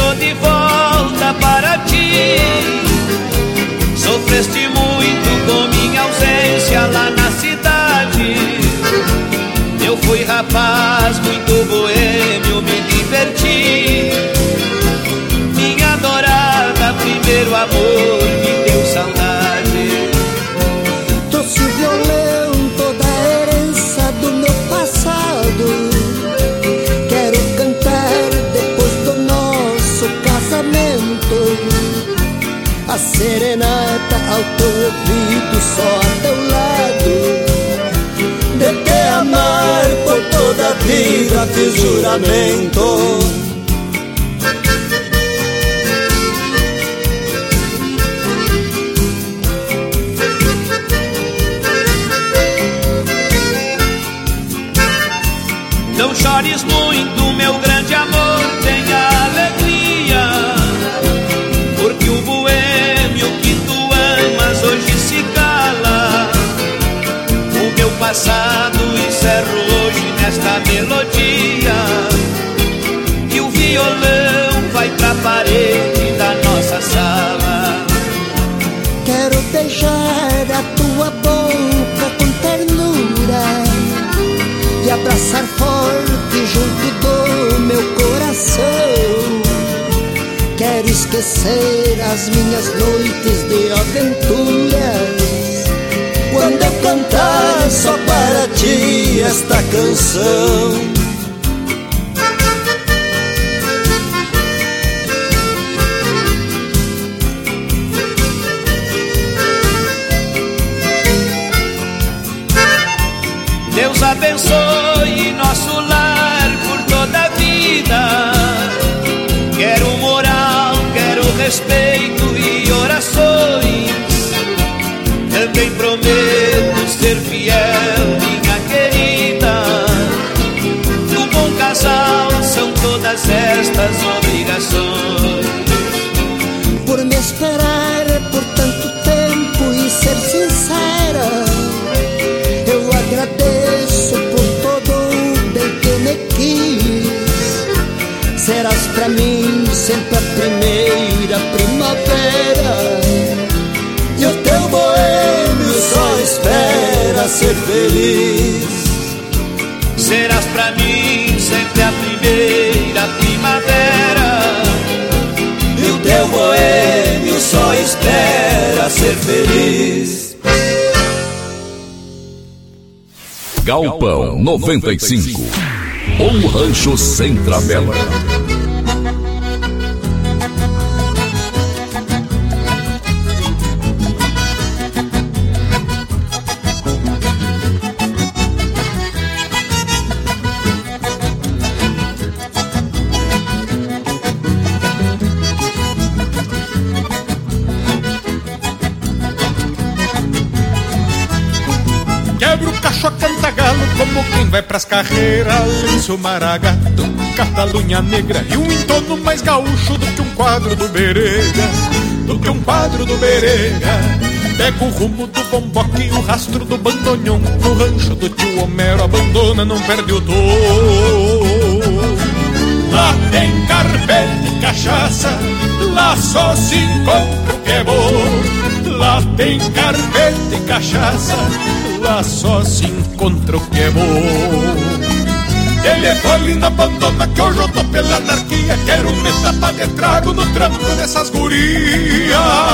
tô de volta para ti. Sofreste muito com minha ausência lá na cidade. Eu fui rapaz muito boêmio, me diverti. Minha adorada, primeiro amor, me deu saudade. Trouxe o violão, toda a herança do meu passado. Quero cantar depois do nosso casamento a serenata ao teu ouvido, só a teu lado. De te amar por toda a vida fiz juramento. Não chores muito, meu grande amor, tenha alegria, porque o boêmio que tu amas hoje se cala. O meu passado encerro hoje nesta melodia, e o violão vai pra parede da nossa sala. Quero beijar a tua boca com ternura e abraçar forte junto do meu coração. Quero esquecer as minhas noites de aventuras quando eu cantar só para ti esta canção. Deus abençoe nosso lar por toda a vida. Quero moral, quero respeito e orações. Também prometo ser fiel, minha querida. No bom casal são todas estas obrigações. Por me esperar por tanto tempo e ser sincera, eu agradeço por todo o bem que me quis. Serás pra mim sempre a primeira primavera, e o teu boêmio só espera ser feliz. Serás pra mim sempre a primeira primavera, e o teu boêmio só espera ser feliz. Galpão 95, um rancho sem travela. Quebra o cacho a cantagalo como quem vai pras carreiras. Lenço maragato, catalunha negra e um entorno mais gaúcho do que um quadro do Berega. Do que um quadro do Berega. Pega o rumo do bomboque e o rastro do bandoneon. No rancho do tio Homero abandona, não perde o touro. Lá tem carpete e cachaça, lá só se encontra o que é bom. Lá tem carpete e cachaça, lá só se encontra o que é bom. Telefone na abandona que hoje eu tô pela anarquia. Quero me tapar de trago no trampo dessas gurias.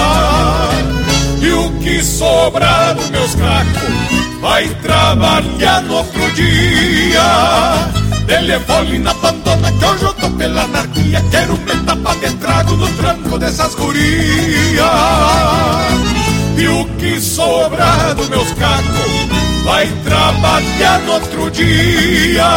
E o que sobrar dos meus cacos vai trabalhar no outro dia. Telefone na abandona que hoje eu tô pela anarquia. Quero me tapar de trago no tranco dessas gurias. E o que sobrar dos meus cacos vai trabalhar no outro dia.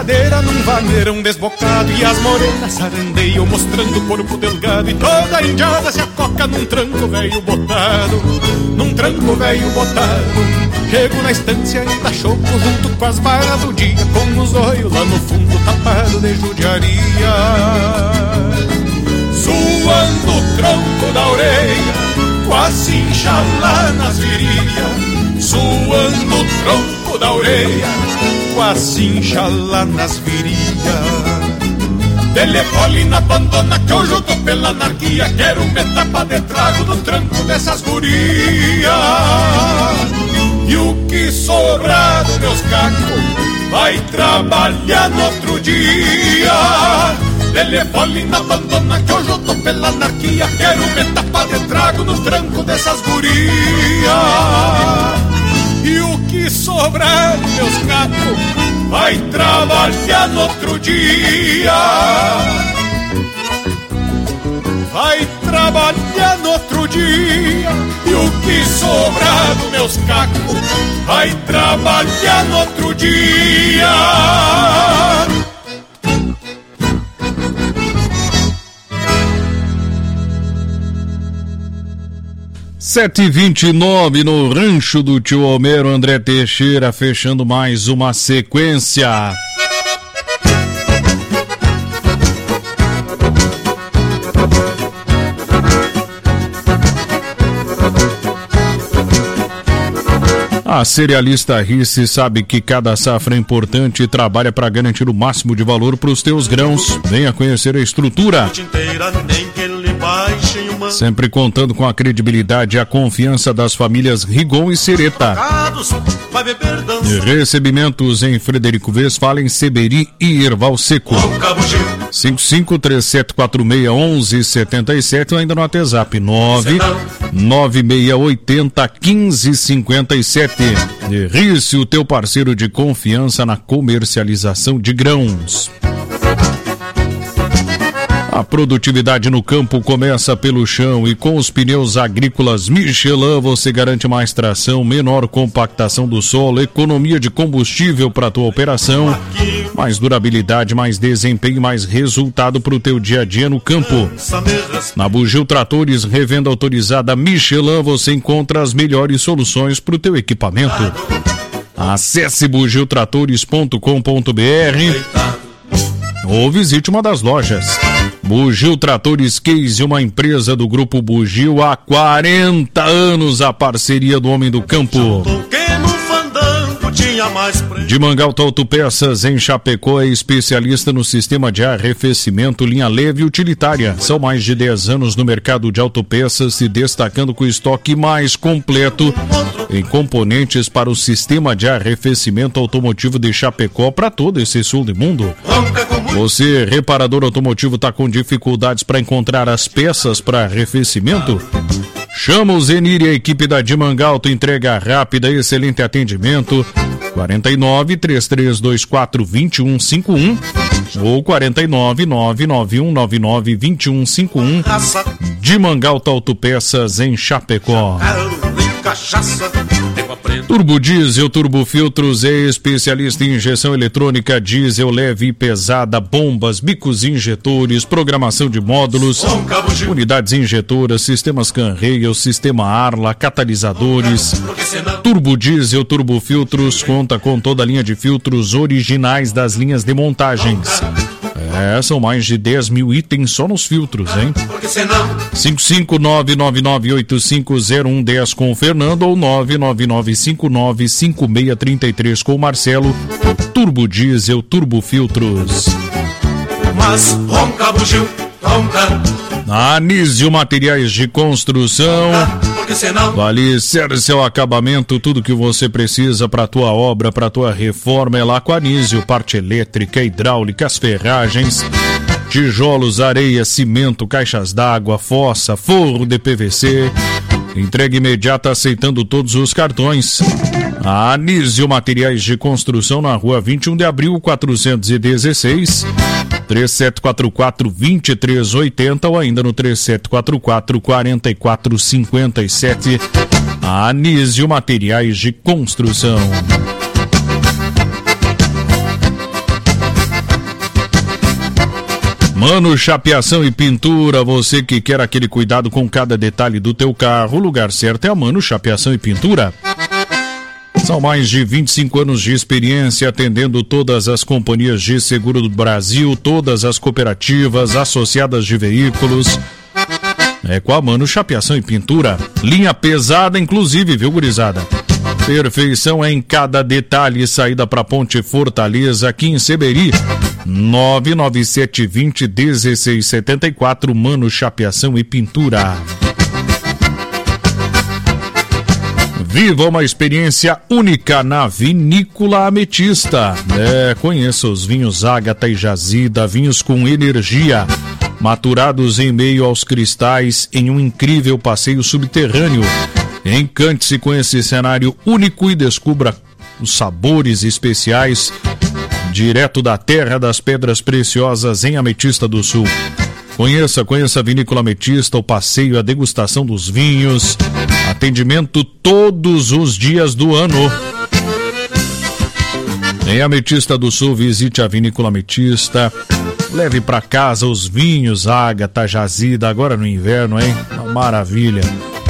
madeira num vaneirão desbocado, e as morenas sarandeiam mostrando o corpo delgado, e toda a indiada se acoca num tranco velho botado. Num tranco velho botado, chego na estância ainda choco junto com as varas do dia, com os olhos lá no fundo tapado de judiaria. Suando o tronco da orelha, quase inxalá nas virilhas. Suando o tronco da orelha, quase inxalá nas virilhas. Telefolina abandona que hoje eu tô pela anarquia, quero uma etapa de trago no tranco dessas gurias. E o que sobrar dos meus cacos vai trabalhar no outro dia. Telefolina abandona que hoje eu tô pela anarquia, quero uma etapa de trago no tranco dessas gurias. E o que sobrar dos meus cacos vai trabalhar no outro dia. Vai trabalhar no outro dia. E o que sobrar dos meus cacos vai trabalhar no outro dia. 7h29 no rancho do tio Homero, André Teixeira fechando mais uma sequência. A cerealista Risse sabe que cada safra é importante e trabalha para garantir o máximo de valor para os teus grãos. Venha conhecer a estrutura. Sempre contando com a credibilidade e a confiança das famílias Rigon e Sereta. Recebimentos em Frederico Westphalen, em Seberi e Erval Seco. 5537461177 ou ainda no WhatsApp 996801557. Risse, o teu parceiro de confiança na comercialização de grãos. A produtividade no campo começa pelo chão e com os pneus agrícolas Michelin você garante mais tração, menor compactação do solo, economia de combustível para a tua operação, mais durabilidade, mais desempenho, mais resultado para o teu dia a dia no campo. Na Bugio Tratores, revenda autorizada Michelin, você encontra as melhores soluções para o teu equipamento. Acesse bugiotratores.com.br ou visite uma das lojas. Bugio Tratores Case, uma empresa do Grupo Bugio, há 40 anos, a parceria do homem do campo. De Mangalto Autopeças, em Chapecó, é especialista no sistema de arrefecimento, linha leve e utilitária. São mais de 10 anos no mercado de autopeças, se destacando com o estoque mais completo em componentes para o sistema de arrefecimento automotivo de Chapecó para todo esse sul do mundo. Você, reparador automotivo, está com dificuldades para encontrar as peças para arrefecimento? Chama o Zenir e a equipe da Dimangalto, entrega rápida, excelente atendimento. 49-3324-2151 ou 49-99199-2151. Dimangalto Autopeças, em Chapecó. Turbo Diesel, Turbo Filtros é especialista em injeção eletrônica diesel leve e pesada, bombas, bicos injetores, programação de módulos, unidades injetoras, sistemas Canreia, sistema Arla, catalisadores. Turbo Diesel, Turbo Filtros conta com toda a linha de filtros originais das linhas de montagens. São mais de 10 mil itens só nos filtros, hein? 55999850110 com o Fernando ou 999595633 com o Marcelo. Turbo Diesel, Turbo Filtros. Mas ronca, bugio, ronca. Anísio Materiais de Construção. Do alicerce ao acabamento, tudo que você precisa para tua obra, para tua reforma é lá com a Anísio. Parte elétrica, hidráulicas, ferragens, tijolos, areia, cimento, caixas d'água, fossa, forro de PVC. Entrega imediata aceitando todos os cartões. A Anísio Materiais de Construção, na rua 21 de abril, 416. 3744-2380 ou ainda no 3744-4457. A Anísio Materiais de Construção. Mano Chapeação e Pintura, você que quer aquele cuidado com cada detalhe do teu carro, o lugar certo é a Mano Chapeação e Pintura. São mais de 25 anos de experiência atendendo todas as companhias de seguro do Brasil, todas as cooperativas, associadas de veículos. É com a Mano Chapeação e Pintura. Linha pesada, inclusive, viu, gurizada? Perfeição em cada detalhe. Saída para Ponte Fortaleza, aqui em Seberi. 99720-1674, Mano Chapeação e Pintura. Viva uma experiência única na Vinícola Ametista. Conheça os vinhos Ágata e Jazida, vinhos com energia, maturados em meio aos cristais em um incrível passeio subterrâneo. Encante-se com esse cenário único e descubra os sabores especiais direto da terra das pedras preciosas em Ametista do Sul. Conheça a Vinícola Ametista, o passeio, a degustação dos vinhos, atendimento todos os dias do ano. Em Ametista do Sul, visite a Vinícola Ametista, leve para casa os vinhos Ágata, Jazida, agora no inverno, hein? Uma maravilha.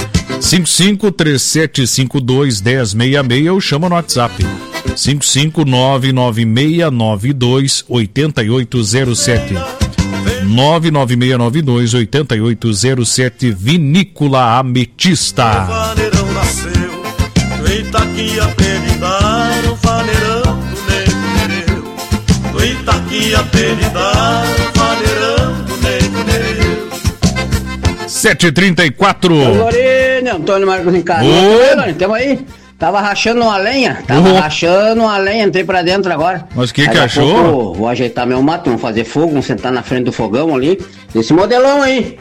5537521066 ou chama no WhatsApp 55996928807 996928807 Vinícola Ametista. O vaneirão nasceu, no Itaqui apelidaram, o vaneirão do Negro. No Itaqui apelidaram, o vaneirão do Negro. 7h34. Lorena, Antônio Marcos em casa. Tamo aí. Tava rachando uma lenha. Entrei pra dentro agora. Mas o que achou? Vou ajeitar meu mato, vamos fazer fogo, vamos sentar na frente do fogão ali. Esse modelão aí.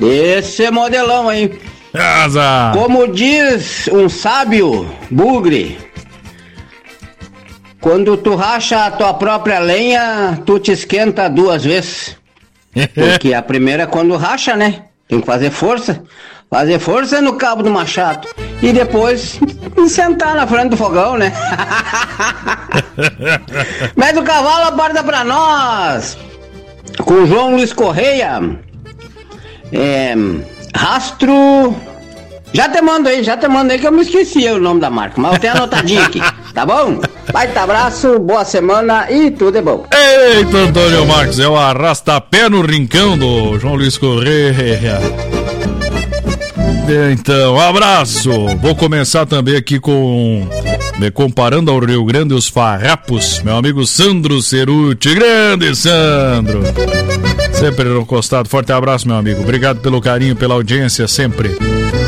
Asa. Como diz um sábio bugre, quando tu racha a tua própria lenha, tu te esquenta 2 vezes. Porque a primeira é quando racha, né? Tem que fazer força. Fazer força no cabo do machado. E depois sentar na frente do fogão, né? Mas o cavalo aborda pra nós. Com o João Luiz Correia. Rastro. Já te mando aí que eu me esqueci o nome da marca. Mas eu tenho anotadinho aqui. Tá bom? Baita abraço, boa semana e tudo é bom. Eita, Antônio Marcos, é o arrasta-pé no rincão do João Luiz Correia. Então, abraço. Vou começar também aqui comparando ao Rio Grande os farrapos. Meu amigo Sandro Ceruti. Grande Sandro. Sempre no costado. Forte abraço, meu amigo. Obrigado pelo carinho, pela audiência sempre.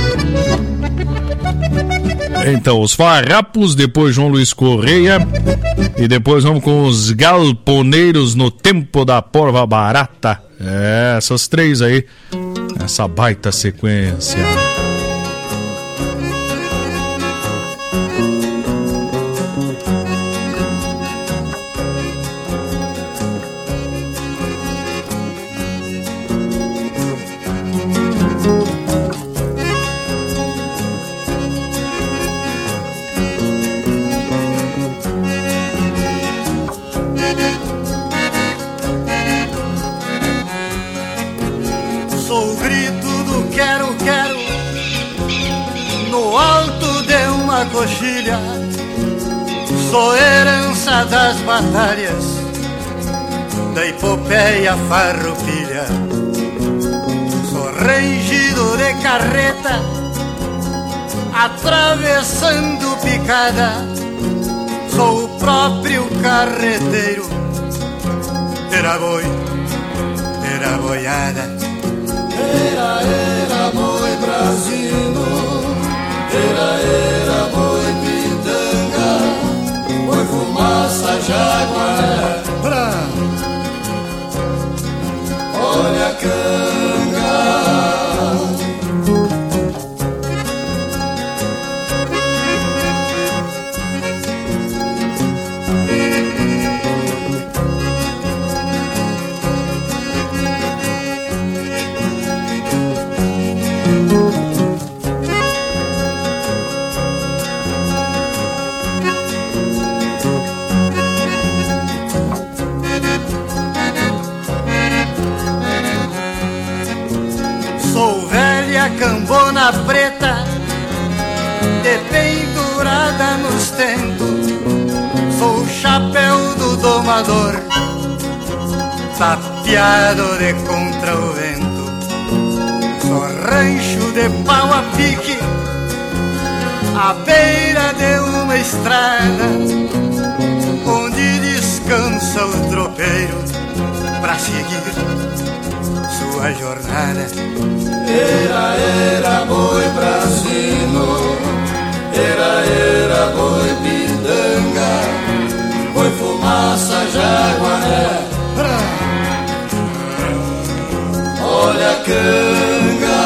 Então, os farrapos, depois João Luiz Correia. E depois vamos com os galponeiros no tempo da porva barata. Essas 3 aí. Essa baita sequência. Sou herança das batalhas, da epopeia farroupilha. Sou rangido de carreta, atravessando picada. Sou o próprio carreteiro, era boi, era boiada. Era boi brasino, era boi pitanga, boi fumaça jaguara. Olha a canga. vela preta de pendurada nos tentos. Sou o chapéu do domador, tapeado de contra o vento. Sou rancho de pau a pique, à beira de uma estrada, onde descansa o tropeiro pra seguir sua jornada. Era boi brasino, era boi pitanga, boi fumaça jaguaré. Olha a canga.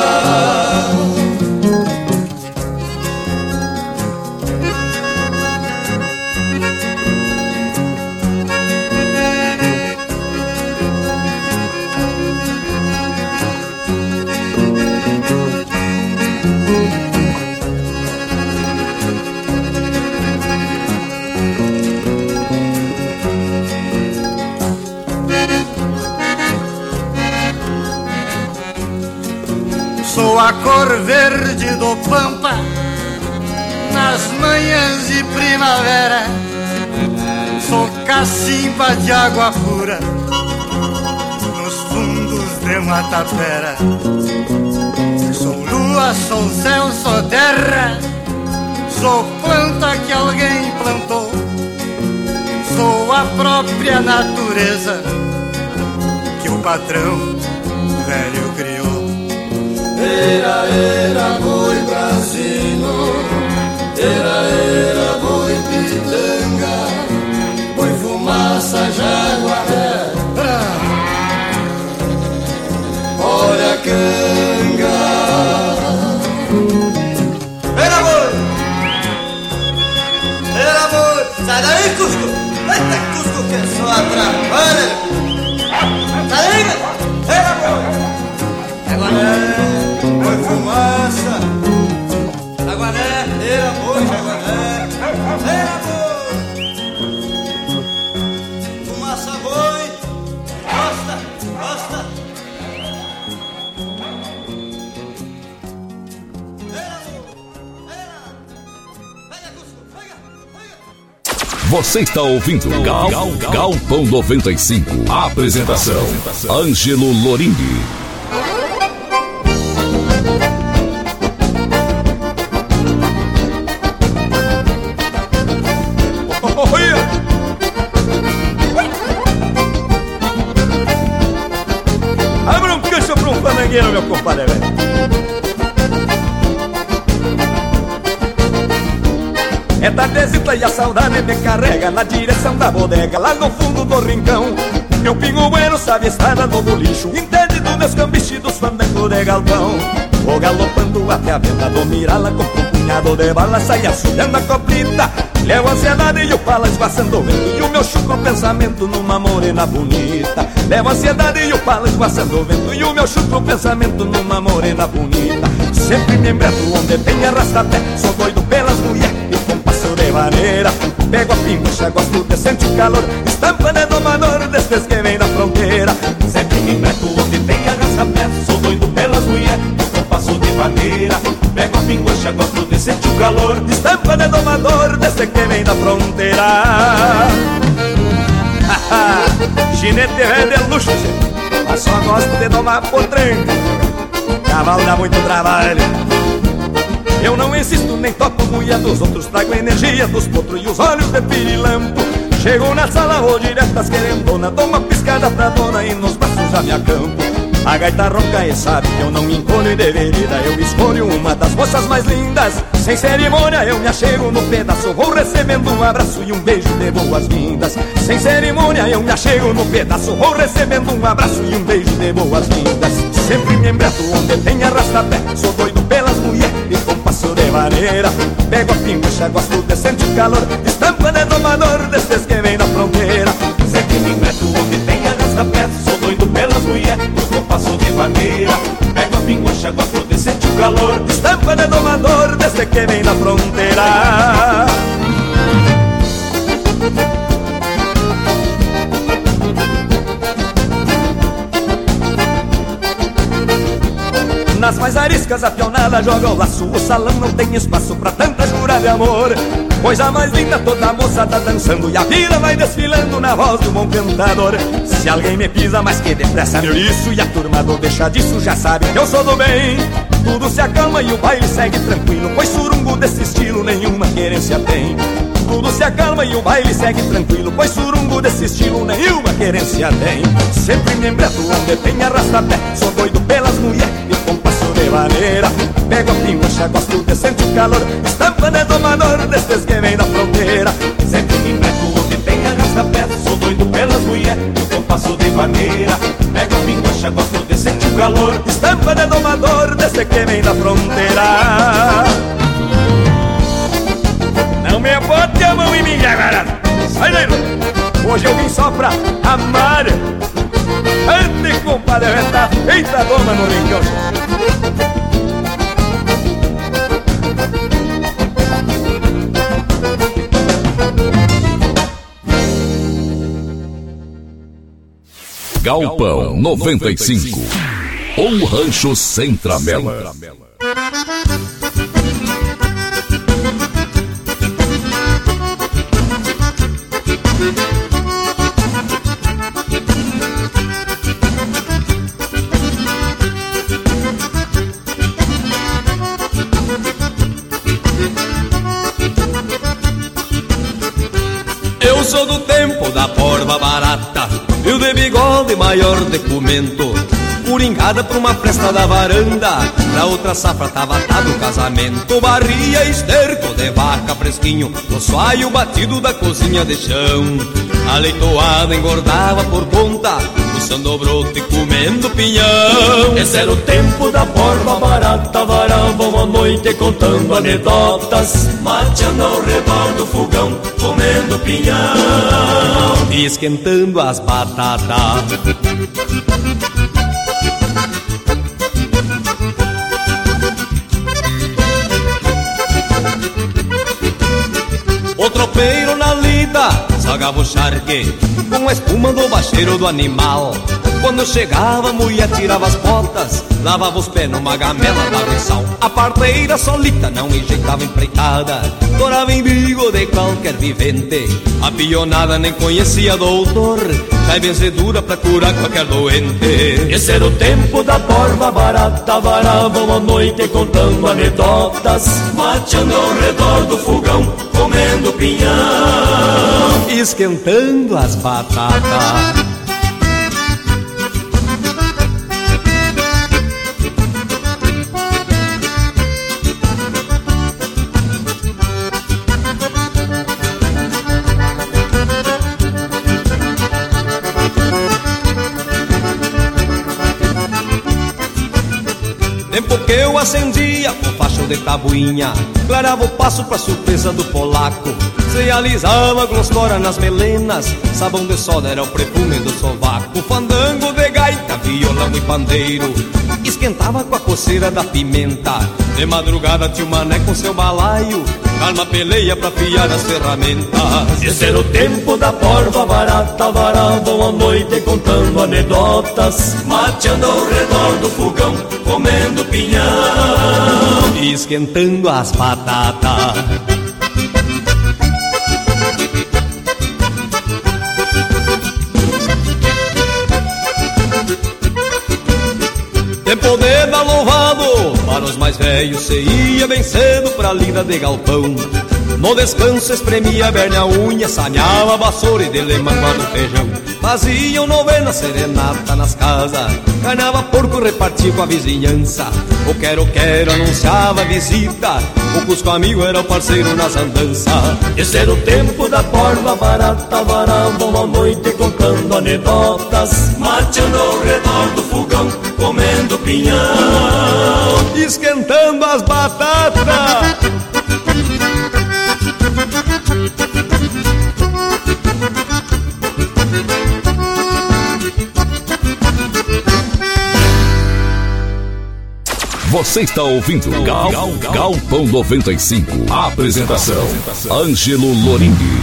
Sou a cor verde do pampa nas manhãs de primavera. Sou cacimba de água pura nos fundos de Matapera. Sou lua, sou céu, sou terra, sou planta que alguém plantou. Sou a própria natureza que o patrão velho criou. Era boi brasino, era boi pitanga, boi fumaça jaguaré. Olha a canga. Era boi, sai daí, Cusco. Eita, Cusco que só atrapalha. Sai daí, era boi. Agora boi fumaça, jaguaré, era boi, jaguaré, era boi. Fumaça boi, gosta, gosta. Era boi, era. Pega, Cusco, pega, pega. Você está ouvindo Galpão 95. Apresentação: Ângelo Lorini. Meu compadre, velho. É tardezita e a saudade me carrega na direção da bodega, lá no fundo do rincão. Meu pingo bueno sabe estar no lixo, entende dos meus cambiches, dos fandangos de galpão. Vou galopando até a venda do Mirala, com um punhado de bala, sai assobiando a coplita. Levo a ansiedade e o pala esguaçando o vento, e o meu chucro pensamento numa morena bonita. Levo a ansiedade e o pala esguaçando o vento, e o meu chucro pensamento numa morena bonita. Sempre me embreto onde tem arrasta-pé, sou doido pelas mulheres e com passo de maneira. Pego a pincha, gosto de sentir calor, estampa de domador destes que vem da fronteira. Sempre me embreto onde tem arrasta-pé, sou doido pelas mulheres e com passo de maneira. Pego a pincha, gosto de sentir o calor, estampa de domador deste que vem da fronteira. Chinete é de luxo, gente, mas só gosto de domar por trem. Cavalo dá muito trabalho. Eu não insisto nem toco mulher dos outros, trago a energia dos potros e os olhos de pirilampo. Chego na sala, vou diretas querendona, dou uma piscada pra dona e nos braços já me acampo. A gaita ronca e sabe que eu não me encolho de vereda, eu escolho uma das moças mais lindas. Sem cerimônia eu me achego no pedaço, vou recebendo um abraço e um beijo de boas-vindas. Sem cerimônia eu me achego no pedaço, vou recebendo um abraço e um beijo de boas-vindas. Sempre me embreto onde tem arrasta-pé, sou doido pelas mulheres e com passo de maneira. Pego a pincha, gosto de sentir calor, estampa de domador destes que vem da fronteira. Sempre me embreto onde tem arrasta-pé, sou doido pelas mulheres e com passo de maneira. Pego a pincha, gosto de sentir calor, estampa de domador desde que vem da fronteira. Nas mais ariscas a pionada moçada joga o laço, o salão não tem espaço pra tanta jura de amor. Coisa mais linda, toda a moçada dançando e a vila vai desfilando na voz do bom cantador. Se alguém me pisa mais que depressa, meu isso, e a turma do deixa disso já sabe que eu sou do bem. Tudo se acalma e o baile segue tranquilo, pois surungo desse estilo nenhuma querência tem. Tudo se acalma e o baile segue tranquilo, pois surungo desse estilo nenhuma querência tem. Sempre me embreto onde tem arrasta-pé, sou doido pelas mulheres e compasso de maneira. Pego a pingucha, gosto de sentir o calor, estampa de domador destes que vem da fronteira. Sempre me embreto onde tem arrasta-pé, sou doido pelas mulheres e compasso de maneira. Pego a pingucha, gosto de sentir o calor, estampa de domador deste que vem da fronteira. Não me bote a mão em mim, garota. Sai daí, hoje eu vim só pra amar. Ande, compadre, já tá feita a dona no rincão. Galpão 95. Um rancho sem tramela. Eu sou do tempo da porva barata e o de bigode maior documento. Coringada pra uma festa da varanda, pra outra safra tava atado o casamento. Barria esterco de vaca fresquinho no soalho batido da cozinha de chão. A leitoada engordava por conta, puxando brote e comendo pinhão. Esse era o tempo da porva barata, varavam a noite contando anedotas, mateando ao redor do fogão, comendo pinhão e esquentando as batatas. O tropeiro na lida sagava o charque com a espuma do bacheiro do animal. Quando chegava a mulher tirava as botas, lavava os pés numa gamela d'água e sal. A parteira solita não enjeitava empreitada, torava em bigo de qualquer vivente. A pionada nem conhecia doutor, já é benzedura pra curar qualquer doente. Esse era o tempo da porva barata, varavam a noite contando anedotas, mateando ao redor do fogão, comendo pinhão e esquentando as batatas. Tempo que eu acendia o facho de tabuinha, clarava o passo pra surpresa do polaco. Se alisava glostora nas melenas, sabão de soda era o perfume do sovaco. Fandango de gaita, violão e pandeiro, esquentava com a coceira da pimenta. De madrugada tio Mané com seu balaio, calma peleia pra afiar as ferramentas. Esse era o tempo da porva barata, varavam a noite contando anedotas, mateando ao redor do fogão, comendo pinhão e esquentando as batatas. Tempo de dar louvado para os mais velhos, se ia bem cedo pra lida de galpão. No descanso espremia a berna unha, saneava a vassoura e de lemanguado feijão. Faziam novena serenata nas casas, carnava porco repartia com a vizinhança. O quero anunciava a visita, o Cusco amigo era o parceiro nas andanças. Esse era o tempo da porva barata, varavam a noite contando anedotas, mateando ao redor do fogão, comendo pinhão, esquentando as batatas. Você está ouvindo Galpão 95. Apresentação: Ângelo Lorimbi.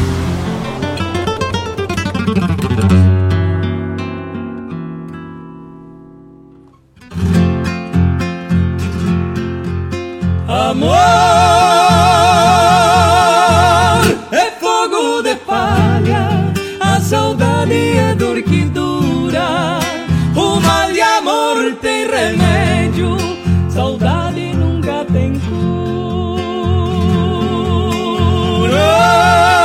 é fogo de palha, a saudade é dor que dura. O mal de amor tem remédio, saudade nunca tem cura.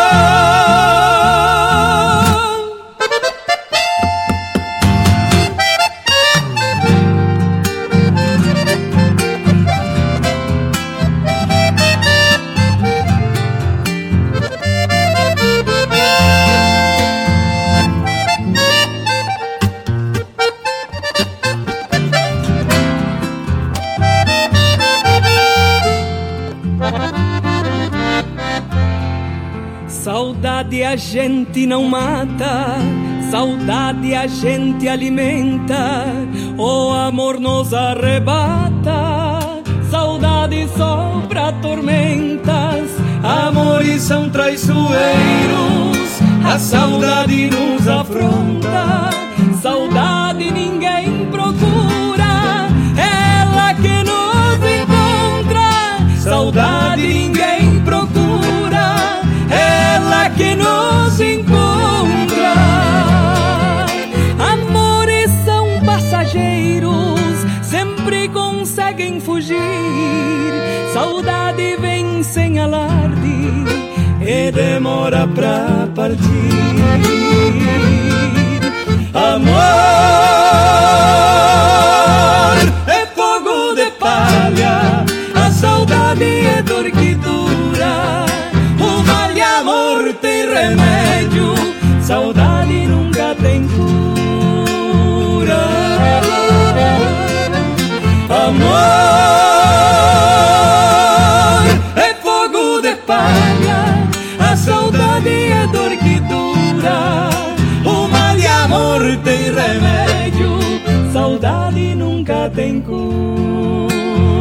Saudade a gente não mata, saudade a gente alimenta, o amor nos arrebata, saudade sopra tormentas, amores são traiçoeiros, a saudade nos afronta, saudade ninguém procura, ela que nos encontra, saudade ninguém procura, ela que nos encontra. Amores são passageiros, sempre conseguem fugir, saudade vem sem alarde e demora pra partir. Amor é fogo de palha, a saudade é dor que dura. O mal de amor tem remédio, saudade nunca tem cura. Amor é fogo de palha, a saudade é dor que dura. O mal de amor tem remédio, saudade nunca tem cura.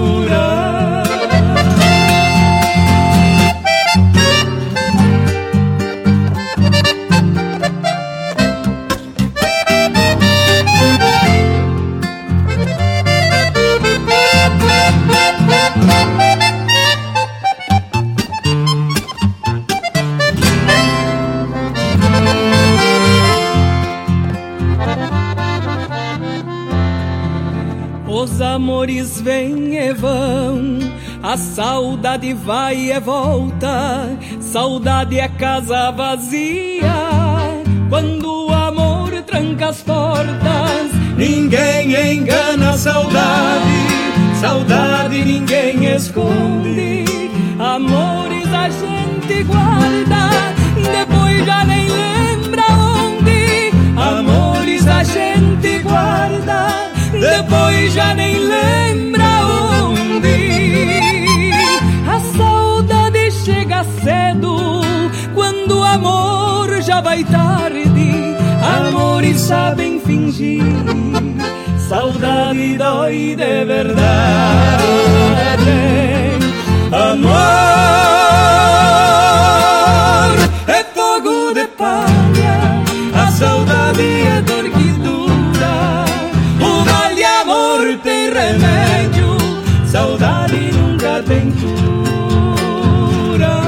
Os amores vêm e vão, a saudade vai e volta, saudade é casa vazia. Quando o amor tranca as portas, ninguém engana a saudade, saudade ninguém esconde. Amores a gente guarda, depois já nem lembra onde. Amores a gente guarda, depois já nem lembra onde. A saudade chega cedo, quando o amor já vai tarde. Amores sabem fingir, saudade dói de verdade. Amor é fogo de palha, a saudade é dor que dura. O mal de amor tem remédio, saudade nunca tem cura.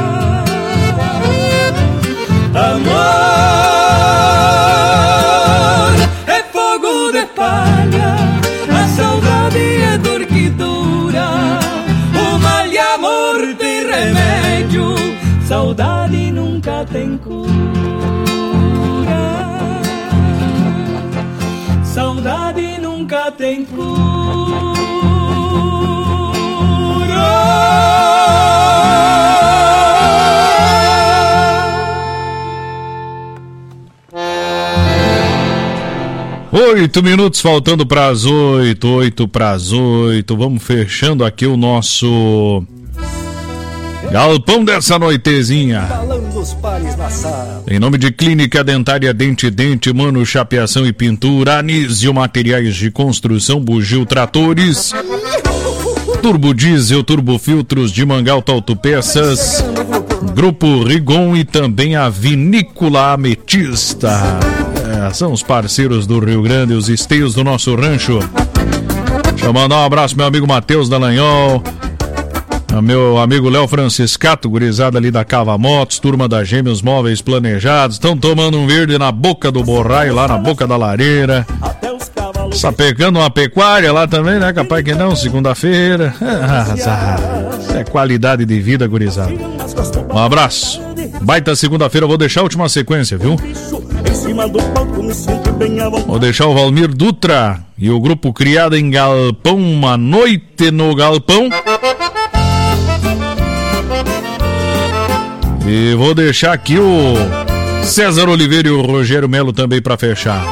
Amor é fogo de palha, a saudade é dor que dura. O mal de amor tem remédio, saudade nunca tem cura. Saudade nunca tem cura. 8 minutos faltando para as 8 para as 8. Vamos fechando aqui o nosso galpão dessa noitezinha. Em nome de Clínica Dentária Dente Dente, Mano Chapeação e Pintura, Anísio Materiais de Construção, Bugio Tratores, Turbo Diesel, Turbo Filtros de Mangalto Autopeças, Grupo Rigon e também a Vinícola Ametista. São os parceiros do Rio Grande, os esteios do nosso rancho. Deixa eu mandar um abraço meu amigo Matheus Dallagnol, Meu amigo Léo Franciscato, gurizada ali da Cava Motos, turma da Gêmeos Móveis Planejados, estão tomando um verde na boca do borraio, lá na boca da lareira. Sapecando uma pecuária lá também, né? Capaz que não, segunda-feira. Isso é qualidade de vida, gurizada. Um abraço. Baita segunda-feira, eu vou deixar a última sequência, viu? Vou deixar o Valmir Dutra e o grupo Criado em Galpão, Uma Noite no Galpão. E vou deixar aqui o César Oliveira e o Rogério Melo também pra fechar.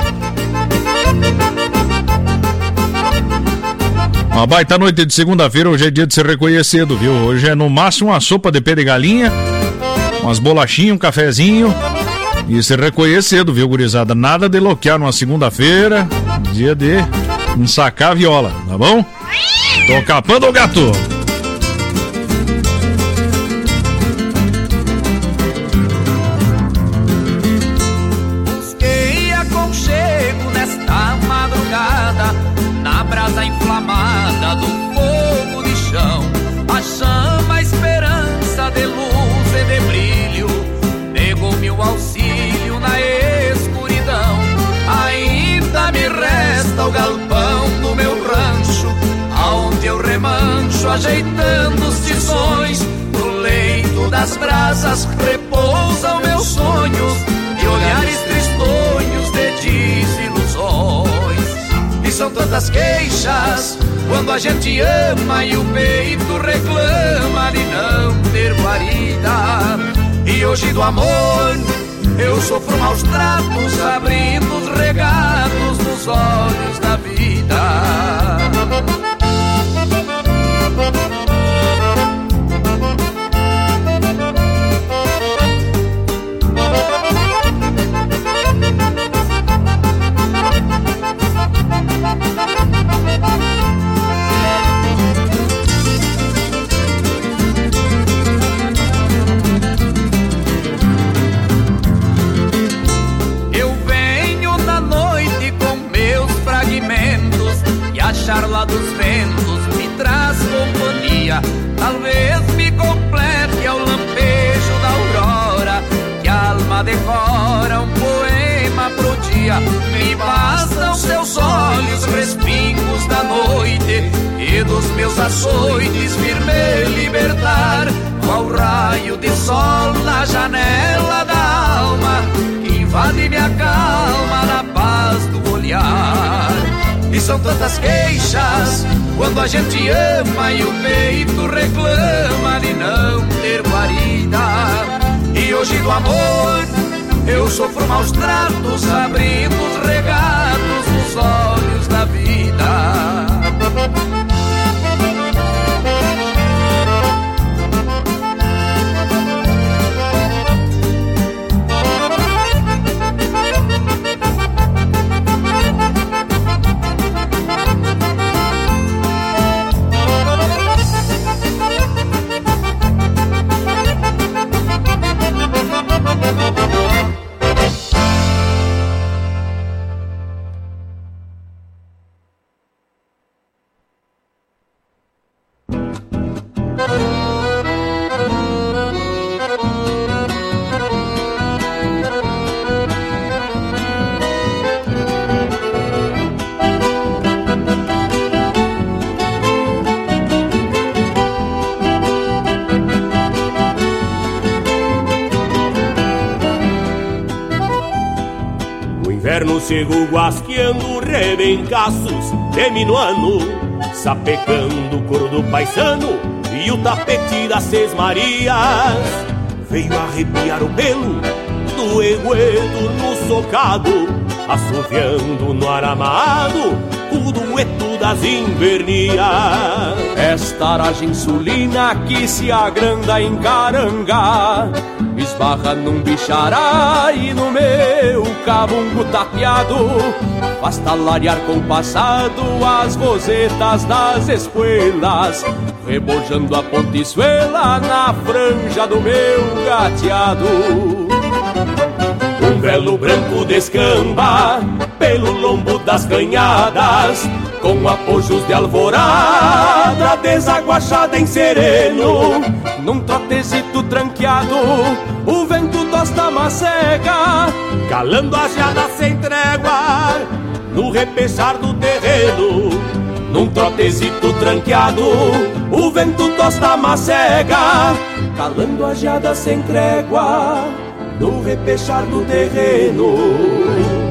Uma baita noite de segunda-feira, hoje é dia de se reconhecido, viu? Hoje é no máximo uma sopa de pé de galinha, umas bolachinhas, um cafezinho e se reconhecido, viu, gurizada? Nada de loquear numa segunda-feira, dia de ensacar a viola, tá bom? Tô capando o gato! Brasa inflamada do fogo de chão, a chama, a esperança de luz e de brilho, negou-me o auxílio na escuridão. Ainda me resta o galpão do meu rancho, aonde eu remancho ajeitando os tições. No leito das brasas repousam meus sonhos e olhares tristonhos de desilusões. São tantas queixas quando a gente ama e o peito reclama de não ter guarida. E hoje do amor eu sofro maus tratos, abrindo os regatos nos olhos da vida. A charla dos ventos me traz companhia, talvez me complete ao lampejo da aurora, que a alma decora um poema pro dia. Me bastam seus olhos respingos da noite, e dos meus açoites vir me libertar, ao raio de sol na janela da alma, que invade minha calma na paz do olhar. E são tantas queixas quando a gente ama e o peito reclama de não ter guarida. E hoje do amor eu sofro maus tratos, abrindo os regatos nos olhos da vida. Chego guasqueando rebencaços de minuano, sapecando o couro do paisano e o tapete das Seis Marias. Veio arrepiar o pelo do eguedo no socado, assoviando no aramado o dueto das invernias. Esta aragem insulina que se agranda em caranga, esbarra num bichará e no meu cabungo tapeado faz talarear compassado as vozetas das espuelas, rebojando a pontiçuela na franja do meu gateado. Um velo branco descamba pelo lombo das canhadas, com apojos de alvorada, desaguachada em sereno. Num trotezito tranqueado, o vento tosta macega, calando a geada sem trégua, no repechar do terreno. Num trotezito tranqueado, o vento tosta macega, calando a geada sem trégua, no repechar do terreno.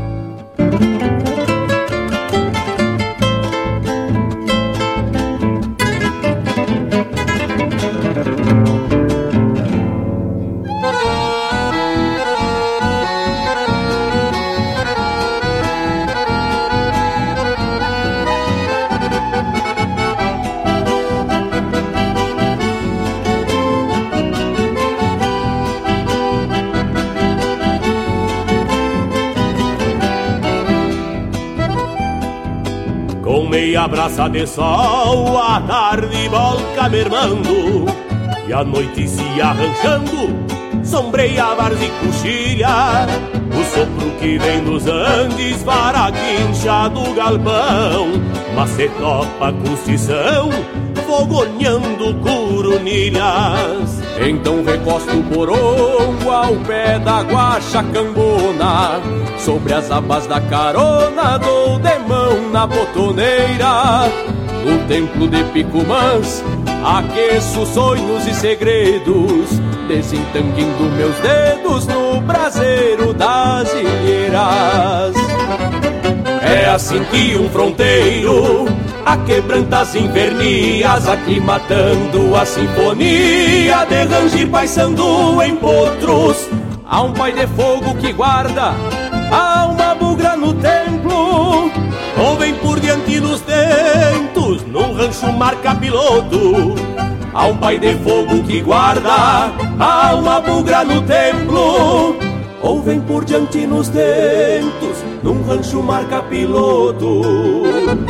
Meia braça de sol, a tarde volca mermando, e a noite se arranjando, sombreia Várzea e coxilha. O sopro que vem dos Andes para a quincha do galpão, mas se topa com tição, fogoneando coronilhas. Então recosto o porongo ao pé da guacha cambona, sobre as abas da carona dou de mão na botoneira. No templo de Picumãs aqueço sonhos e segredos, desentanguindo meus dedos no braseiro das ilheiras. É assim que um fronteiro aquebranta as invernias, aclimatando a sinfonia de rangir paisando em potros. Há um pai de fogo que guarda, há uma bugra no templo, ou vem por diante nos dentos, num rancho marca piloto. Há um pai de fogo que guarda, há uma bugra no templo, ou vem por diante nos dentos, num rancho marca piloto.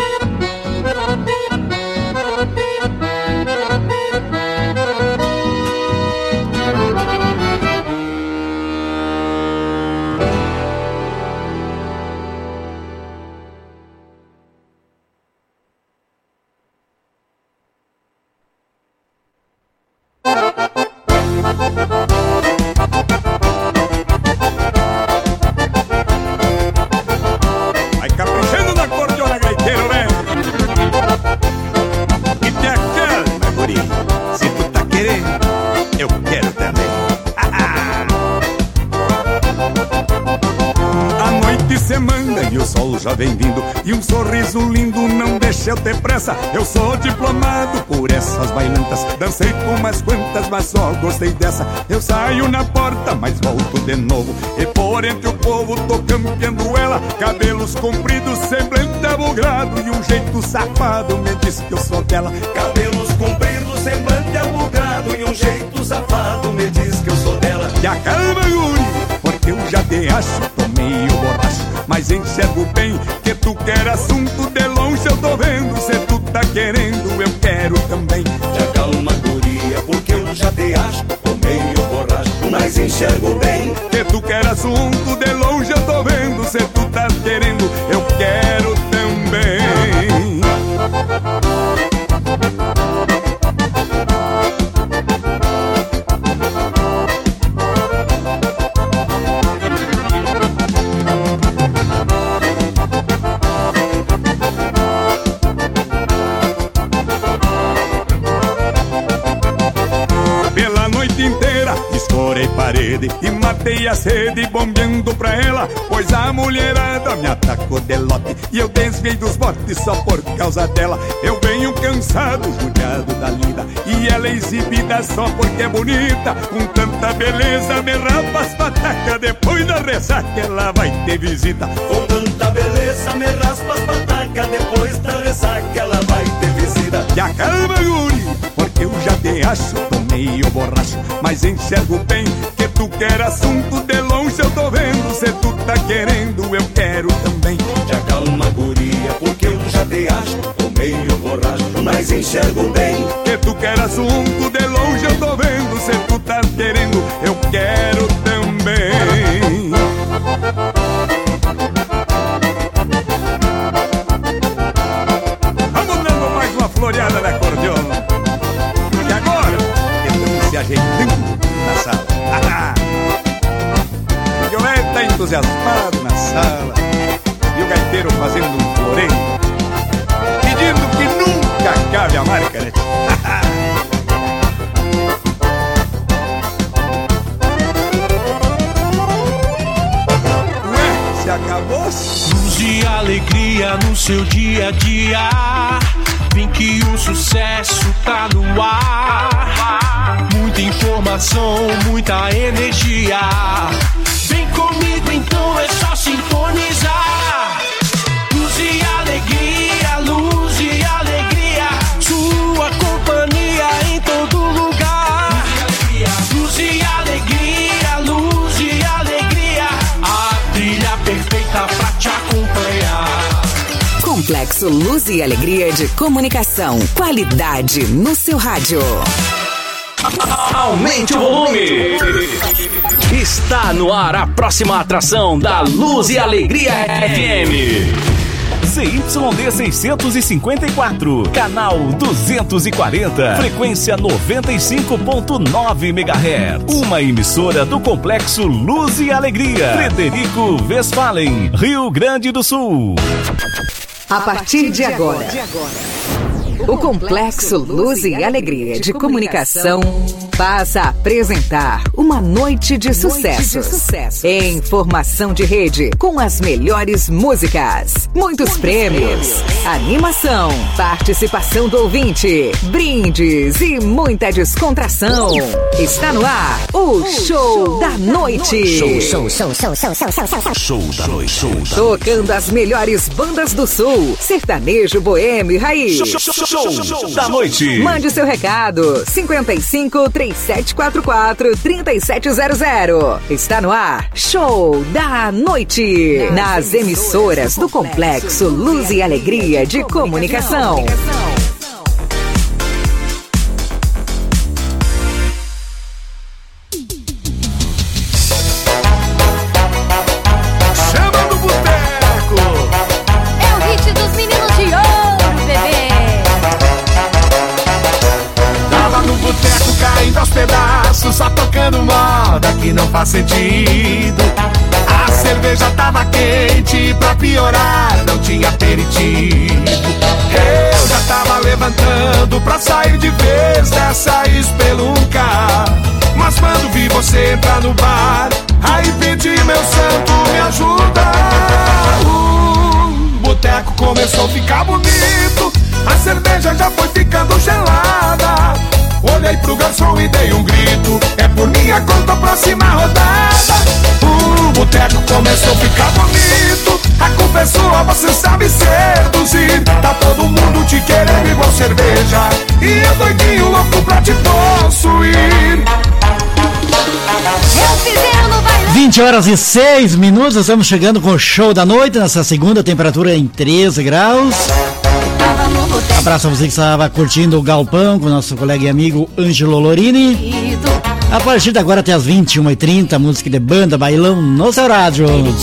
Vai caprichando na cordiona, gaiteiro, né? E te acalma, guri, se tu tá querendo, eu quero também. A noite se manda e o sol já vem vindo, e um sorriso lindo não deixa eu ter pressa. Eu sou diplomado por essas bailantas, dancei com umas quantas, mas só gostei dessa. Eu saio na porta, mas volto de novo, e por entre o povo tô campeando ela. Cabelos compridos, semblante abugado, e um jeito safado me diz que eu sou dela. Cabelos compridos, semblante abugado, e um jeito safado me diz que eu sou dela. E acalma, guri, porque eu já te acho, tô meio borracho, mas enxergo bem que tu quer assunto. De longe eu tô vendo, se tu tá querendo, eu quero também. Te acalma, guria, porque eu já te acho, tô meio borracho, mas enxergo bem que tu quer assunto. De longe eu tô vendo, se tu tá querendo, eu quero também. Escorei parede e matei a sede bombeando pra ela, pois a mulherada me atacou de lote e eu desviei dos botes só por causa dela. Eu venho cansado, judiado da lida, e ela é exibida só porque é bonita. Com tanta beleza me rapa as patacas, depois da ressaca ela vai ter visita. Com tanta beleza me raspa as patacas, depois da ressaca ela vai ter visita. E acalma, guri, porque eu já te acho, tô meio borracho, mas enxergo bem que tu quer assunto. De longe eu tô vendo, se tu tá querendo, eu quero também. Te acalma, guria, porque eu já te acho, tô meio borracho, mas enxergo bem que tu quer assunto. De longe eu tô vendo, se tu tá querendo, eu quero também. ajeitando na sala. O Diomédio tá entusiasmado na sala e o gaiteiro fazendo um floreio, pedindo que nunca acabe a marca, né? Ué, se acabou? Luz e alegria no seu dia a dia, vem que o sucesso tá no ar. Muita informação, muita energia. Vem comigo então, é só sintonizar. Luz e alegria, luz e alegria. Sua companhia em todo lugar. Luz e alegria, luz e alegria. A trilha perfeita pra te acompanhar. Complexo Luz e Alegria de Comunicação. Qualidade no seu rádio. Aumente o volume. Está no ar a próxima atração da Luz e Alegria FM. ZYD 654, canal 240, frequência 95.9 MHz. Uma emissora do Complexo Luz e Alegria. Frederico Westphalen, Rio Grande do Sul. A partir de agora, o Complexo Luz e Alegria de Comunicação passa a apresentar uma noite de sucessos. Informação de rede com as melhores músicas, muitos prêmios, animação, participação do ouvinte, brindes e muita descontração. Está no ar o Show da Noite. Show da Noite. Tocando as melhores bandas do Sul, sertanejo, boêmio e raiz. Show da Noite. Mande seu recado, 55 3744 3700. Está no ar, Show da Noite. Nas emissoras do Complexo Luz e Alegria de Comunicação. Só tocando moda que não faz sentido. A cerveja tava quente, pra piorar não tinha aperitivo. Eu já tava levantando pra sair de vez dessa espelunca. Mas quando vi você entrar no bar, aí pedi meu santo, me ajuda. O boteco começou a ficar bonito, a cerveja já foi ficando gelada. Olhei pro garçom e dei um grito, é por minha conta a próxima rodada. O boteco começou a ficar bonito, a culpa é sua, você sabe seduzir. Tá todo mundo te querendo igual cerveja, e eu doidinho louco pra te possuir. 20h06, estamos chegando com o Show da Noite, nessa segunda, temperatura em 13 graus. Abraço a você que estava curtindo o Galpão com o nosso colega e amigo Ângelo Lorini. A partir de agora até as 21h30, música de banda, bailão no seu rádio.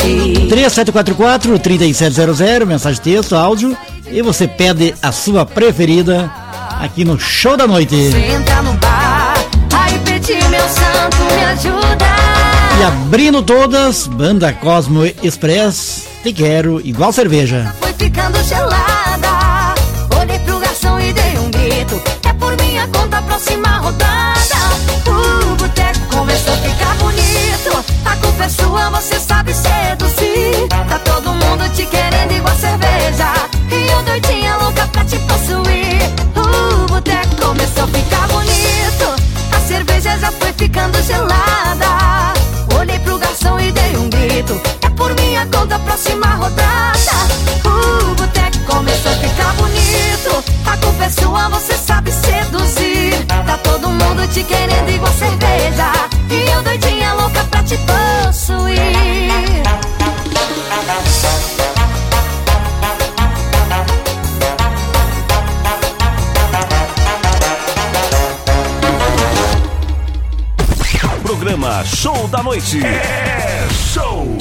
3744-3700, mensagem de texto, áudio, e você pede a sua preferida aqui no Show da Noite. Senta no bar, aí pedi meu santo, me ajuda. E abrindo todas, banda Cosmo Express, te quero igual cerveja. Foi ficando gelada, olhei pro garçom e dei um grito, é por minha conta a próxima rodada. O boteco começou a ficar bonito, a culpa é sua, você sabe seduzir. Tá todo mundo te querendo igual cerveja, e eu doidinha louca pra te possuir. O boteco começou a ficar bonito, a cerveja já foi ficando gelada. Olhei pro garçom e dei um grito, é por minha conta a próxima rodada. O boteco começou a ficar bonito, a culpa é sua, você sabe seduzir. Tá todo mundo te querendo igual cerveja, e eu doidinha louca pra te possuir. Programa Show da Noite. É show.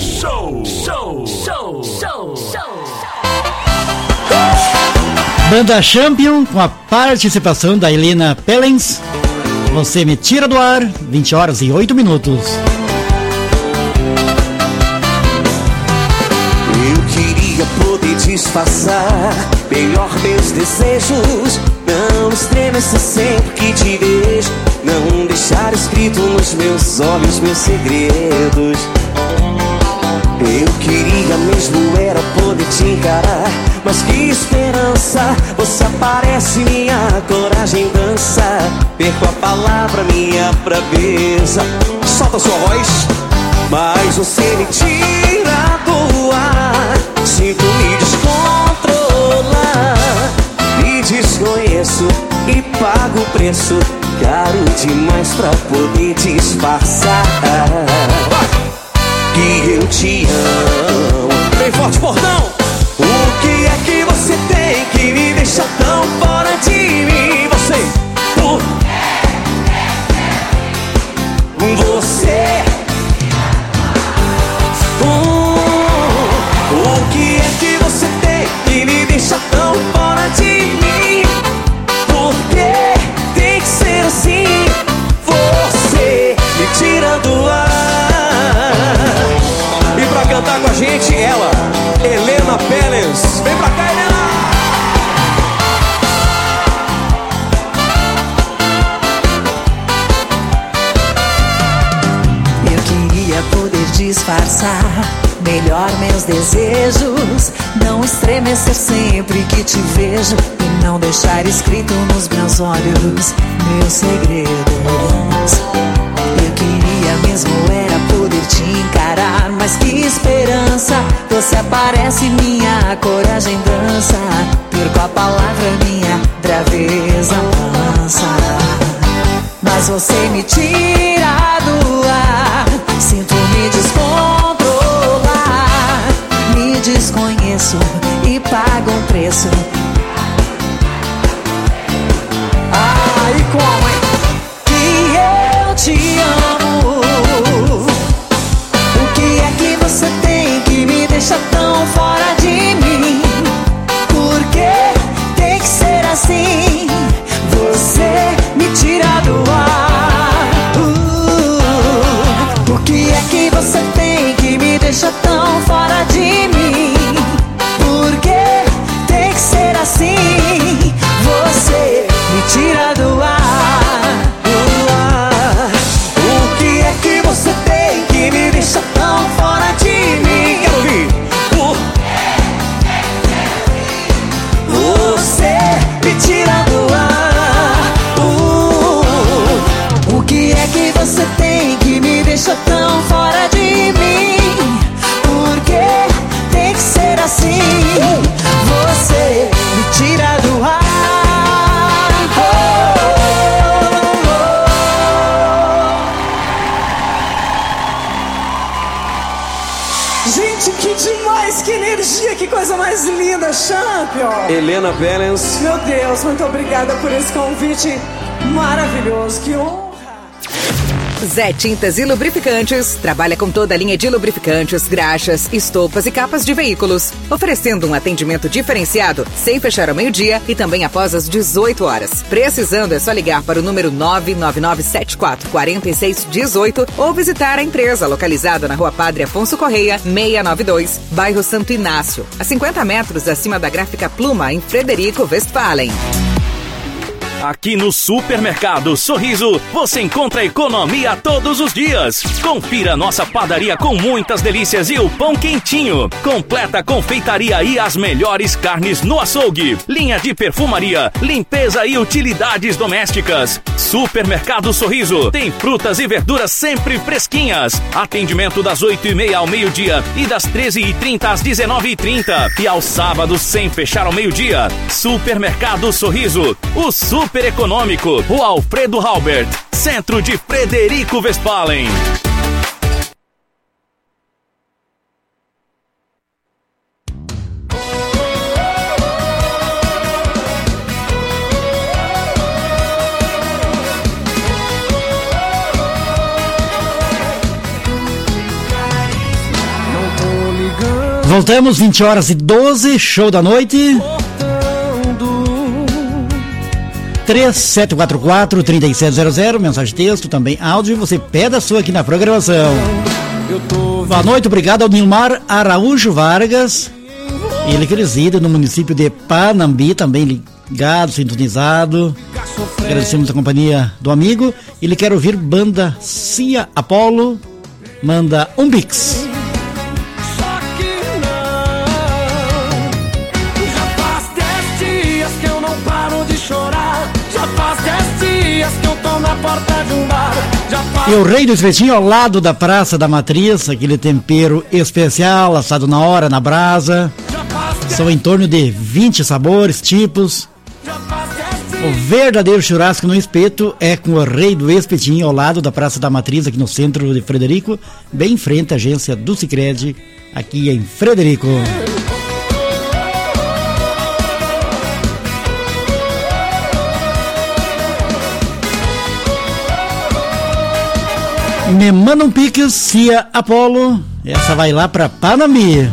Banda Champion com a participação da Helena Pellens. Você Me Tira do Ar, 20 horas e 8 minutos. Eu queria poder disfarçar melhor meus desejos, não estremecer sempre que te vejo, não deixar escrito nos meus olhos meus segredos. Eu queria mesmo era poder te encarar, mas que esperança, você aparece, minha coragem dança, perco a palavra, minha braveza. Solta sua voz. Mas você me tira do ar, sinto me descontrolar, me desconheço e pago o preço caro demais pra poder disfarçar que eu te amo. Bem forte, portão! O que é que você tem que me deixa tão fora de mim? Você, você. O que é que você tem que me deixa tão fora de mim? Por que tem que ser assim? Você me tira do ar. E pra cantar com a gente, ela, Helena Pérez. Vem pra cá, Helena! Eu queria poder disfarçar melhor meus desejos, não estremecer sempre que te vejo e não deixar escrito nos meus olhos meus segredos. Eu queria mesmo era poder te encarar, mas que esperança, você aparece, minha coragem dança, perco a palavra, minha braveza mansa. Mas você me tira do ar, sinto me descontrolar, me desconheço e pago um preço. Ai, como é que eu te amo? O que é que você tem que me deixa tão fora de mim? Por que tem que ser assim? Você me tira do ar. O que é que você tem que me deixa tão fora de mim? Por que tem que ser assim? Você me tira do ar. O que é que você tem que me deixa tão fora de mim? Quero ouvir. Você me tira do ar. O que é que você tem que me deixa tão fora de mim? Por que tem que ser assim? Você me tira do ar. Gente, que demais, que energia, que coisa mais linda, Champion! Helena Pérez. Meu Deus, muito obrigada por esse convite maravilhoso, que honra! Zé Tintas e Lubrificantes trabalha com toda a linha de lubrificantes, graxas, estopas e capas de veículos, oferecendo um atendimento diferenciado, sem fechar ao meio-dia e também após as 18 horas. Precisando é só ligar para o número 999744618 ou visitar a empresa localizada na Rua Padre Afonso Correia, 692, bairro Santo Inácio, a 50 metros acima da Gráfica Pluma, em Frederico Westphalen. Aqui no Supermercado Sorriso, você encontra economia todos os dias. Confira nossa padaria com muitas delícias e o pão quentinho. Completa confeitaria e as melhores carnes no açougue. Linha de perfumaria, limpeza e utilidades domésticas. Supermercado Sorriso tem frutas e verduras sempre fresquinhas. Atendimento das 8h30 ao meio-dia e das 13h30 às 19h30. E aos sábados sem fechar ao meio-dia. Supermercado Sorriso, o super econômico, o Alfredo Halbert, centro de Frederico Westphalen. Voltamos, 20 horas e 12, show da noite. 3744-3700, mensagem de texto, também áudio, você pede a sua aqui na programação. Boa noite, obrigado ao Nilmar Araújo Vargas, ele que reside no município de Panambi, também ligado, sintonizado. Agradecemos a companhia do amigo. Ele quer ouvir banda Cia Apolo, manda um Pix. E o Rei do Espetinho ao lado da Praça da Matriz, aquele tempero especial, assado na hora, na brasa. São em torno de 20 sabores, tipos. O verdadeiro churrasco no espeto é com o Rei do Espetinho ao lado da Praça da Matriz, aqui no centro de Frederico, bem em frente à agência do Sicredi, aqui em Frederico. Me manda um Pix, Cia Apolo. Essa vai lá pra Panambi.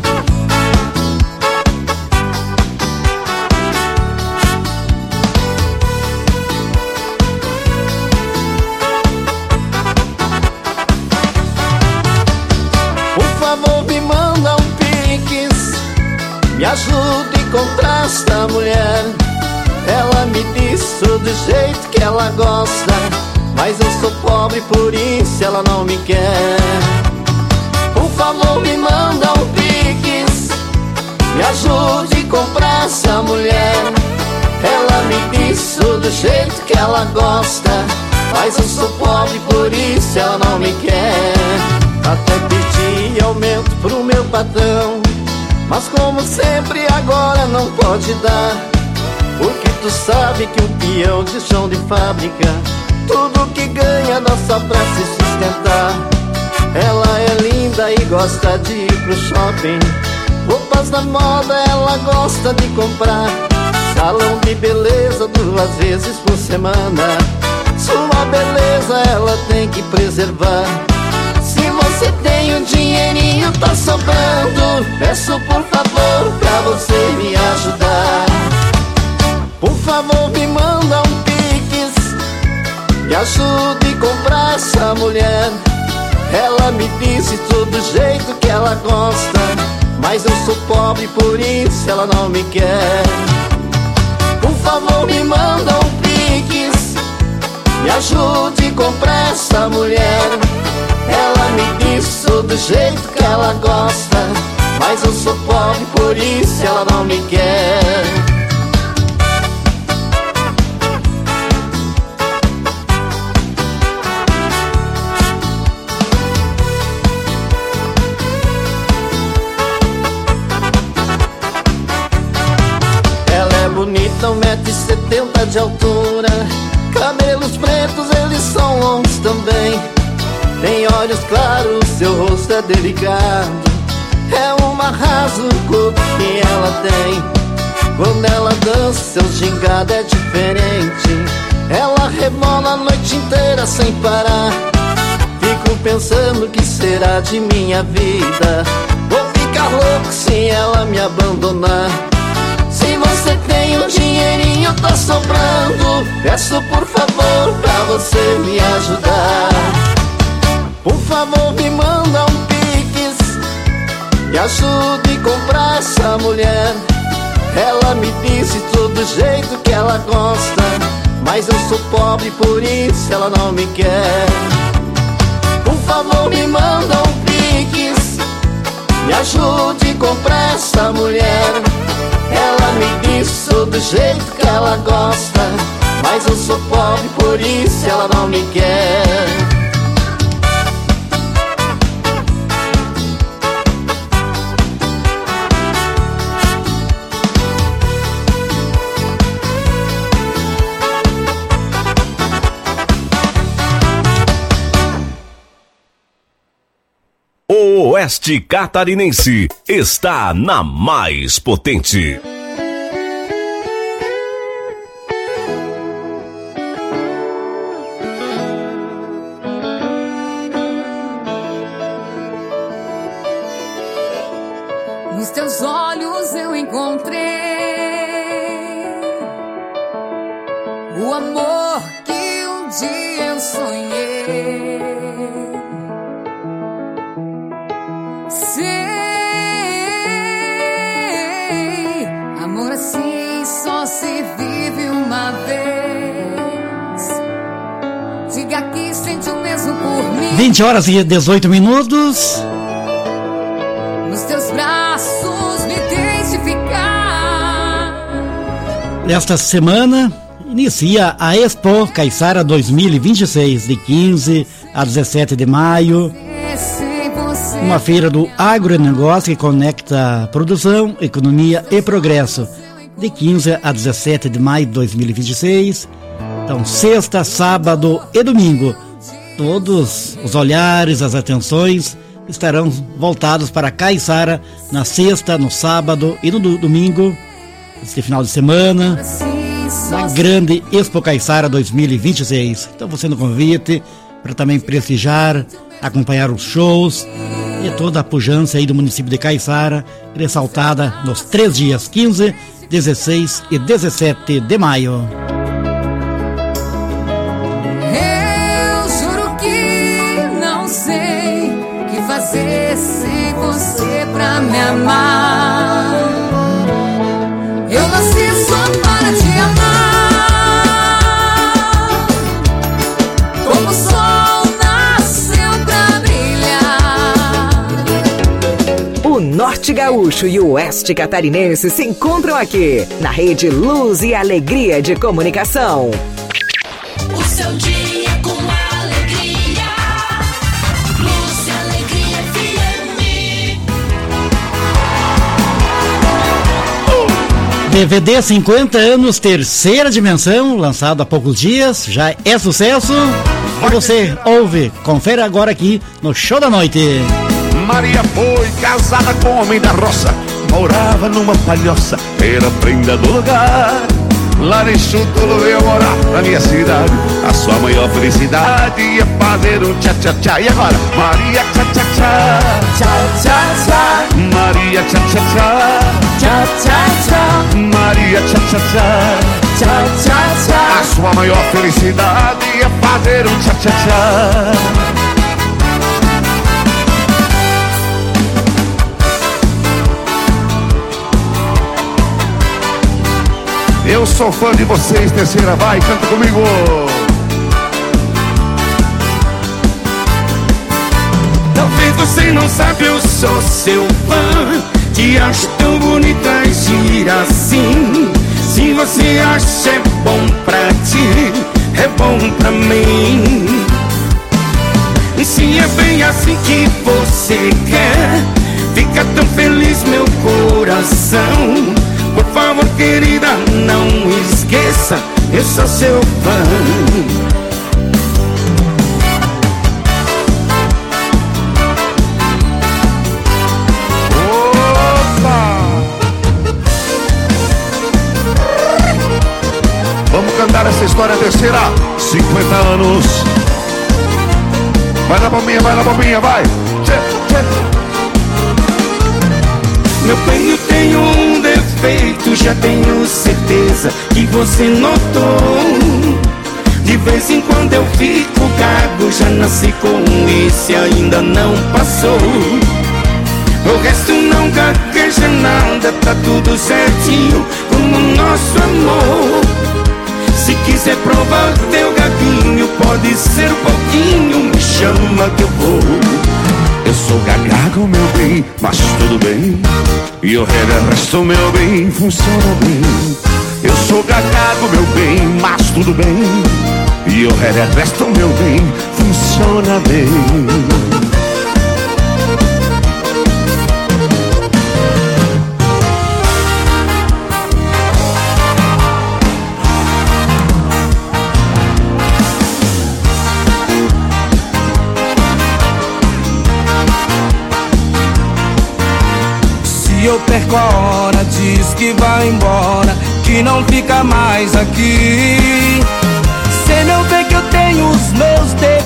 Por favor, me manda um Pix, me ajude a encontrar esta mulher. Ela me disse do jeito que ela gosta, mas eu sou pobre, por isso ela não me quer. Por favor, me manda um Pix, me ajude a comprar essa mulher. Ela me disse do jeito que ela gosta, mas eu sou pobre, por isso ela não me quer. Até pedi aumento pro meu patrão, mas como sempre agora não pode dar, porque tu sabe que um peão de chão de fábrica tudo que ganha dá só pra se sustentar. Ela é linda e gosta de ir pro shopping, roupas da moda ela gosta de comprar, salão de beleza 2 vezes por semana. Sua beleza ela tem que preservar. Se você tem um dinheirinho tá sobrando, peço por favor pra você me ajudar. Por favor, me manda um Pix, me ajude a comprar essa mulher. Ela me disse do jeito que ela gosta, mas eu sou pobre, por isso ela não me quer. Por favor, me manda um Pix, me ajude a comprar essa mulher. Ela me disse do jeito que ela gosta, mas eu sou pobre, por isso ela não me quer. Bonita, 1,70 m de altura, cabelos pretos, eles são longos também. Tem olhos claros, seu rosto é delicado, é um arraso o corpo que ela tem. Quando ela dança, seu gingado é diferente, ela rebola a noite inteira sem parar. Fico pensando que será de minha vida, vou ficar louco se ela me abandonar. Se você tem um dinheirinho tá sobrando, peço por favor pra você me ajudar. Por favor, me manda um Pix, me ajude a comprar essa mulher. Ela me disse do jeito que ela gosta, mas eu sou pobre, por isso ela não me quer. Por favor, me manda um Pix, me ajude a comprar essa mulher. Ela me disse do jeito que ela gosta, mas eu sou pobre, por isso ela não me quer. O Oeste Catarinense está na mais potente. Nos teus olhos eu encontrei o o amor que um dia eu sonhei. Sei, amor assim só se vive uma vez. Diga que sente o mesmo por mim. 20 horas e 18 minutos. Nos teus braços me deixe ficar. Esta semana inicia a Expo Caiçara 2026, de 15 a 17 de maio. Uma feira do agronegócio que conecta produção, economia e progresso. De 15 a 17 de maio de 2026. Então, sexta, sábado e domingo. Todos os olhares, as atenções estarão voltados para Caiçara na sexta, no sábado e no domingo, este final de semana, na grande Expo Caiçara 2026. Então você no convite para também prestigiar, acompanhar os shows e toda a pujança aí do município de Caiçara, ressaltada nos 3 dias, 15, 16 e 17 de maio. Fazer sem você pra me amar. Eu nasci só para te amar. Como o sol nasceu pra brilhar. O Norte Gaúcho e o Oeste Catarinense se encontram aqui, na Rede Luz e Alegria de Comunicação. O seu dia com alegria. Luz e Alegria FM. DVD 50 anos, terceira dimensão, lançado há poucos dias, já é sucesso. E você ouve, confere agora aqui no Show da Noite. Maria foi casada com homem da roça, morava numa palhoça, era prenda do lugar. Lá em Chutulo veio morar na minha cidade. A sua maior felicidade ia fazer um tchá-tchá-tchá. E agora? Maria tchá-tchá-tchá, tchá-tchá-tchá, Maria tchá-tchá-tchá, tchá-tchá-tchá, Maria tchá-tchá-tchá, tchá-tchá-tchá. A sua maior felicidade ia fazer um tchá-tchá-tchá. Eu sou fã de vocês, terceira, vai, canta comigo. Talvez você não sabe, eu sou seu fã. Te acho tão bonita e gira assim. Se você acha é bom pra ti, é bom pra mim. E se é bem assim que você quer, fica tão feliz meu coração. Por favor, querida, não esqueça, eu sou seu fã. Vamos cantar essa história terceira, 50 anos. Vai na bombinha, vai. Tchê, tchê. Meu peito tem um defeito, já tenho certeza que você notou. De vez em quando eu fico gago, já nasci com isso e ainda não passou. O resto não gagueja nada, tá tudo certinho como o nosso amor. Se quiser provar teu gaguinho, pode ser um pouquinho, me chama que eu vou. Eu sou gagago, meu bem, mas tudo bem. E o resto, meu bem, funciona bem. Eu sou gagago, meu bem, mas tudo bem. E o resto, meu bem, funciona bem. Se eu perco a hora, diz que vai embora, que não fica mais aqui. Cê não vê que eu tenho os meus defeitos,